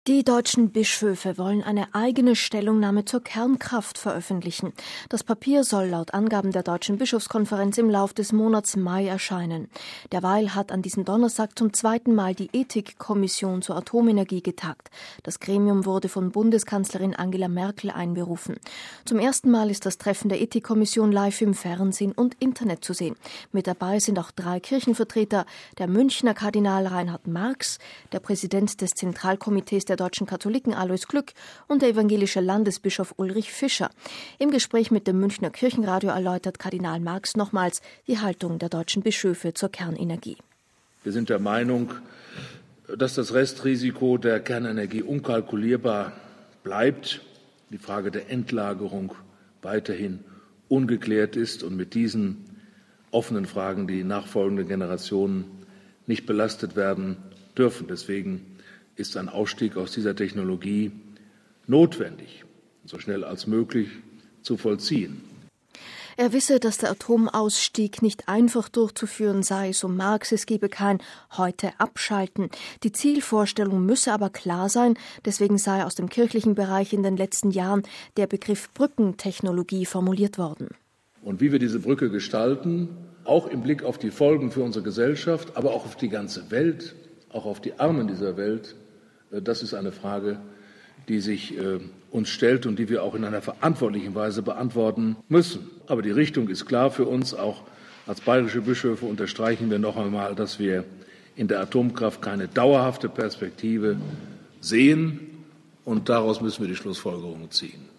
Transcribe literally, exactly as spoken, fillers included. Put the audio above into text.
Die deutschen Bischöfe wollen eine eigene Stellungnahme zur Kernkraft veröffentlichen. Das Papier soll laut Angaben der Deutschen Bischofskonferenz im Lauf des Monats Mai erscheinen. Derweil hat an diesem Donnerstag zum zweiten Mal die Ethikkommission zur Atomenergie getagt. Das Gremium wurde von Bundeskanzlerin Angela Merkel einberufen. Zum ersten Mal ist das Treffen der Ethikkommission live im Fernsehen und Internet zu sehen. Mit dabei sind auch drei Kirchenvertreter, der Münchner Kardinal Reinhard Marx, der Präsident des Zentralkomitees der deutschen Katholiken Alois Glück und der evangelische Landesbischof Ulrich Fischer. Im Gespräch mit dem Münchner Kirchenradio erläutert Kardinal Marx nochmals die Haltung der deutschen Bischöfe zur Kernenergie. Wir sind der Meinung, dass das Restrisiko der Kernenergie unkalkulierbar bleibt, die Frage der Endlagerung weiterhin ungeklärt ist und mit diesen offenen Fragen die nachfolgenden Generationen nicht belastet werden dürfen. Deswegen ist ein Ausstieg aus dieser Technologie notwendig, so schnell als möglich zu vollziehen. Er wisse, dass der Atomausstieg nicht einfach durchzuführen sei, so Marx, es gebe kein heute abschalten. Die Zielvorstellung müsse aber klar sein, deswegen sei aus dem kirchlichen Bereich in den letzten Jahren der Begriff Brückentechnologie formuliert worden. Und wie wir diese Brücke gestalten, auch im Blick auf die Folgen für unsere Gesellschaft, aber auch auf die ganze Welt, auch auf die Armen dieser Welt, das ist eine Frage, die sich äh, uns stellt und die wir auch in einer verantwortlichen Weise beantworten müssen. Aber die Richtung ist klar für uns. Auch als bayerische Bischöfe unterstreichen wir noch einmal, dass wir in der Atomkraft keine dauerhafte Perspektive sehen. Und daraus müssen wir die Schlussfolgerungen ziehen.